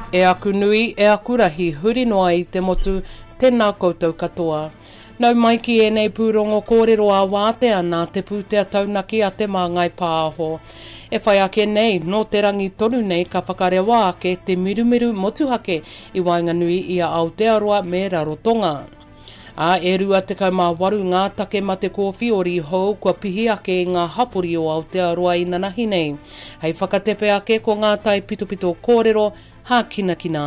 E aku nui, e aku rahi, huri noa I te motu, tēnā koutou katoa. Nau mai ki e nei pūrongo kōrero a wāte ana te pūtea taunaki a te māngai pāho. E whai ake nei, no te rangi tonu nei ka whakarewa ake te mirumiru motuhake I Wainganui I a Aotearoa me Rarotonga. A e rua te kaumāwaru ngā take ma te kōwhiori hou kua pihi ake I ngā hapori o Aotearoa I nanahi nei. Hei whakatepe ake ko ngā tai pitopito kōrero, hā kina kina.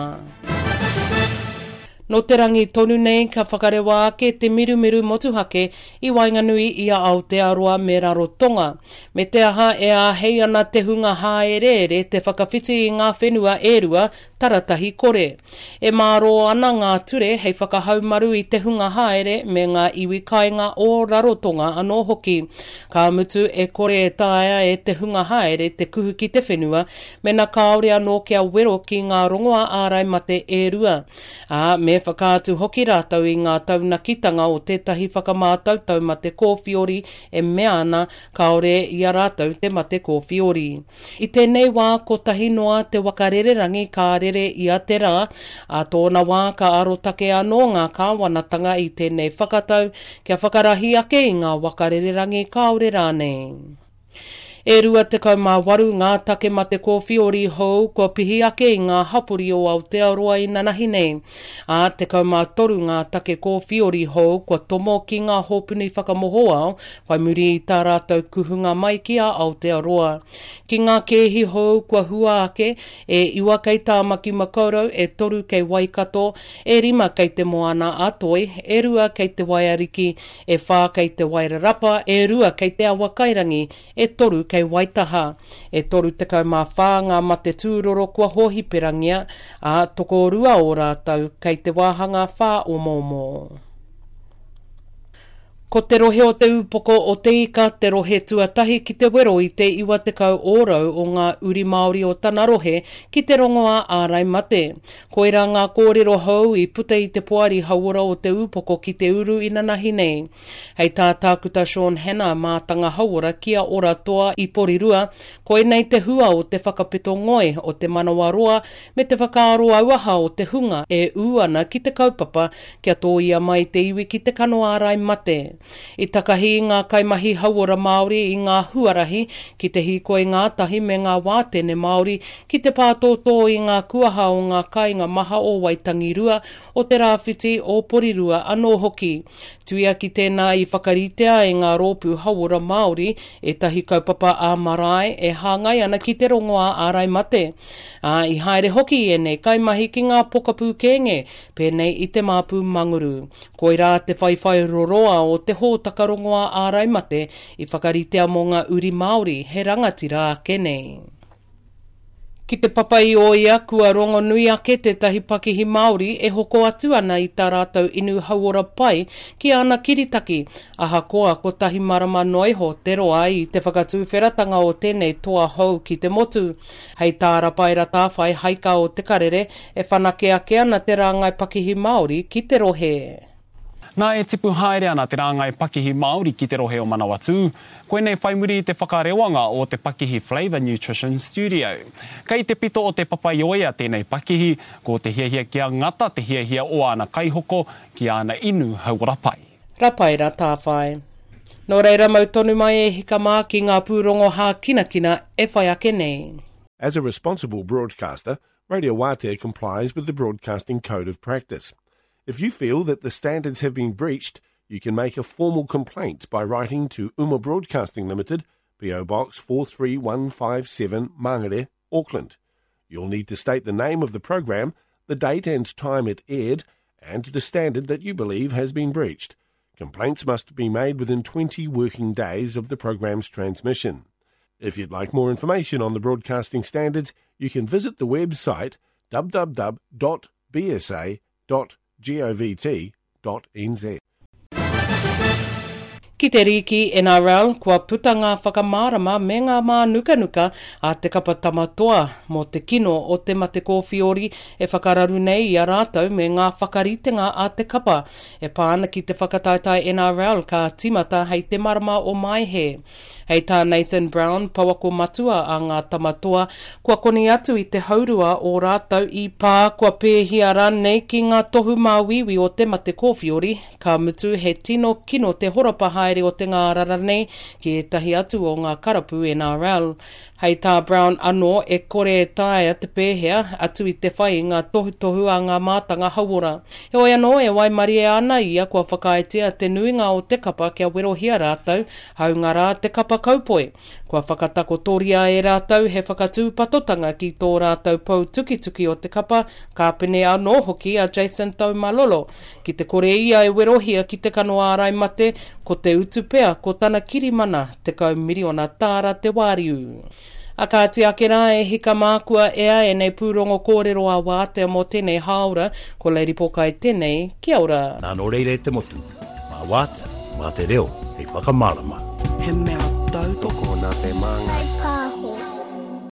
No te rangi tonu nei ka whakarewa ake te mirumiru motuhake I Wainganui I a Aotearoa me Rarotonga. Me te aha e a hei ana te hunga haere te whakawhiti I ngā whenua e rua taratahi kore. E māro ana ngā ture hei whakahaumaru I te hunga haere me ngā iwi kainga o Rarotonga anō hoki. Ka mutu e kore e taia e te hunga haere te kuhu ki te whenua me na kaore anō kia wero ki ngā rongoa ārai mate e rua. Me whakaatu hoki rātau I ngā taunakitanga o tētahi whakamātautau ma te kōwhiori e mea ana kaore I a rātau te ma te kōwhiori. I tēnei wā ko tahi noa te wakarererangi ka rere I a te rā, a tōna wā ka arotake anō ngā kāwanatanga I tēnei whakatau kia whakarahi ake I ngā wakarererangi kaore rānei. E rua te kaumāwaru ngā take ma te kōwhiori hou kua pihi ake I ngā hapori o Aotearoa I nanahi nei. A te kaumātoru ngā take kōwhiori hou kua tomo ki ngā hōpuni whakamohoao whai muri I tā rātau kuhunga mai ki a Aotearoa. Ki ngā kehi hou kua hua ake e iwa kei tā maki makaurau e toru kei Waikato, e rima kei te moana atoi, e rua kei te Waiariki, e whā kei te Wairarapa, e rua kei te Awakairangi, e toru kei Waitaha, e toru te kaumāwhānga ma te tūroro kua hohiperangia, a toko rua o rātau kei te wāhanga whā o momo. Ko te rohe o te upoko o te ika, te rohe tuatahi ki te wero I te iwa te kau ōrau o ngā uri Māori o tana rohe ki te rongoa ārai mate. Koira ngā kōrero hou I puta I te poari hauora o te upoko ki te uru I nanahi nei. Hei tā tākuta Sean Hanna mātanga hauora kia ora toa I porirua, koe nei te hua o te whakapito ngoe o te manawa roa me te whakaaro auaha o te hunga e uana ki te kaupapa kia tōia mai te iwi ki te kano ārai mate. I takahi ngā kaimahi hauora Māori I ngā huarahi ki te hikoe ngā tahi me ngā wātene Māori ki te pātōtō I ngā kuaha o ngā kainga maha o Waitangirua o te rāwhiti o Porirua anō hoki. Tuia ki tēnā I whakaritea e ngā rōpū hauora Māori e tahi kaupapa a marae e hāngai ana ki te rongoa ārai mate. I haere hoki e nei kaimahi ki ngā pokapū kenge pēnei I te māpū manguru. Koirā te whaiwhai roroa o te hōtaka rongoa ārai mate I whakaritea mō ngā uri Māori he rangatira kenei. Ki te papai o ia kua rongo nui ake te tahi pakihi Māori e hoko atu ana I tā rātau inu hauora pai ki ana kiritaki. Aha koa ko tahi marama noiho te roa I te whakatūwheratanga o tēnei toa hou ki te motu. Hei tā rapaira tāwhai haika o te karere e whanake ake ana te rāngai pakihi Māori ki te rohe. Nā e tipu haere ana te rāngai pakihi Māori ki te rohe o Manawatu, koe nei whai muri te whakarewanga o te Pakihi Flavour Nutrition Studio. Kei te pito o te papaioia tēnei pakihi, ko te hiahia kia ngata te hiahia o ana kaihoko ki ana inu hauora pai. Rapaira tāwhai. Nō reira mau tonu mai e hika mā ki ngā pūrongo hā kinakina e whai ake nei. As a responsible broadcaster, Radio Wātea complies with the Broadcasting Code of Practice. If you feel that the standards have been breached, you can make a formal complaint by writing to Uma Broadcasting Limited, PO Box 43157, Mangere, Auckland. You'll need to state the name of the program, the date and time it aired, and the standard that you believe has been breached. Complaints must be made within 20 working days of the program's transmission. If you'd like more information on the broadcasting standards, you can visit the website www.bsa.govt.nz. Ki te riki NRL, kua puta ngā whakamārama me ngā mā nuka a te kapa tamatoa mō te kino o te mate kōwhiori e whakararu nei I a rātau me ngā whakaritenga a te kapa. E pāna ki te whakataitai NRL ka timata hei te marama o mai he. Hei tā Nathan Brown, pawako matua a ngā tamatoa, kua koni atu i te haurua o rātau i pā, kua pēhia ranei ki ngā tohu māwiwi o te mate kōwhiori, ka mutu he tino kino te horapa haere o te ngā raranei ki etahi atu o ngā karapu NRL. Hei tā Brown anō e kore e tāia te pēhea atu i te whai ngā tohu a ngā mātanga hauora. He oi anō e waimari e ana ia kua whakaetia te nuinga o te kapa kia werohia rātau, haunga te kapa kaupoe. Kua whakatakotoria e rātau he whakatūpatotanga ki tō rātau pou tukituki o te kapa, ka pene anō hoki a Jason Taumalolo. Ki te kore ia e werohia ki te kanoa arai mate, ko te utupea ko tana kirimana te kau miriona tāra te wāriu. A ka ati ake rā e hika mākua ea e nei pūrongo kōrero a wātea mō tēnei haura, ko Lady Pokai tēnei, kia ora. Nā no reire te motu, mā wātea, mā te reo, hei whakamārama. He mea tau toko nā te māngai.